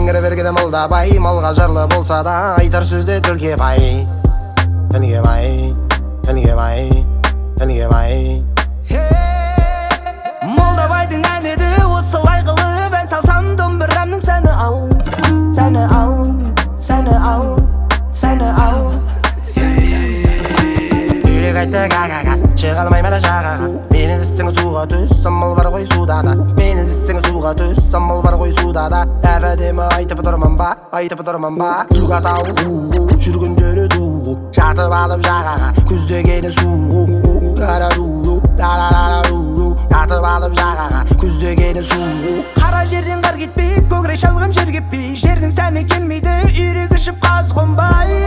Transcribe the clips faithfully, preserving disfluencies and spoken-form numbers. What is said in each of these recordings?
тәңірі берген молда бай, малға жарлы болса да айтар сөзде тілге бай. Тілге бай, тілге бай, тілге бай. Молдабайдың әнеді осылай қылып ән салсам, домбырамның сәні ау, сәні ау, сәні ау, сәні ау. Үйрек айтты га-га-га, шыға алмайм әлі жағаға. Менің іздісің суға түс, самал бар ғой суда да. Менің іздісің суға түс, самал бар ғой суда да. Әп-әдемі айтып тұрмын ба, айтып тұрмын ба. Суға тау, жүргендері ду, жатып алып жағаға, күздегені су. Ара-ру, ара-ра-ру, жатып алып жағаға, күздегені су. Қара жерден қар кетпей, көкірек шалған жер кетпей, жердің сәні келмейді, үйрек ішіп қаз қонбай.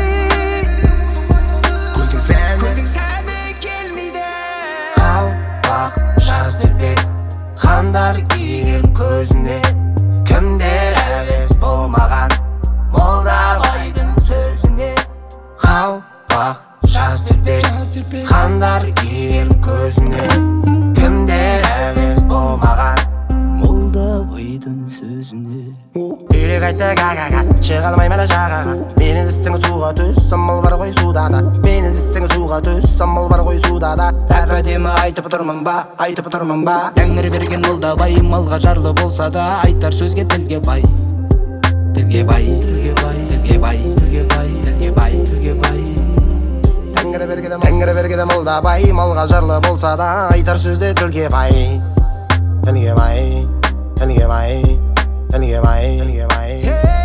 Көлдің сәні келмейді. қалпақ жаз төкпек, қандар киген көзіне. Кімдер әуес болмаған Молдабайдың сөзіне. Қалпақ жаз төкпек, қандар киген көзіне. Кімдер әуес болмаған Молдабайдың сөзіне. Үйрек айтты га-га-га, шыға алмайм әлі жағаға. Менің іздісің суға түс, самал бар ғой суда да. Менің іздісің суға түс, самал бар ғой суда да. Әп-әдемі айтып тұрмын ба, айтып тұрмын ба. Тәңір берген молдабай, малға жарлы болса да айтар сөзге тілге бай. Тілге бай, тілге бай, тілге бай, тілге бай, тілге бай, тілге бай. Тәңірі берген, тәңірі берген молдабай, малға жарлы болса да айтар сөзде тілге бай. Тілге бай, тілге бай, тілге бай, тілге бай.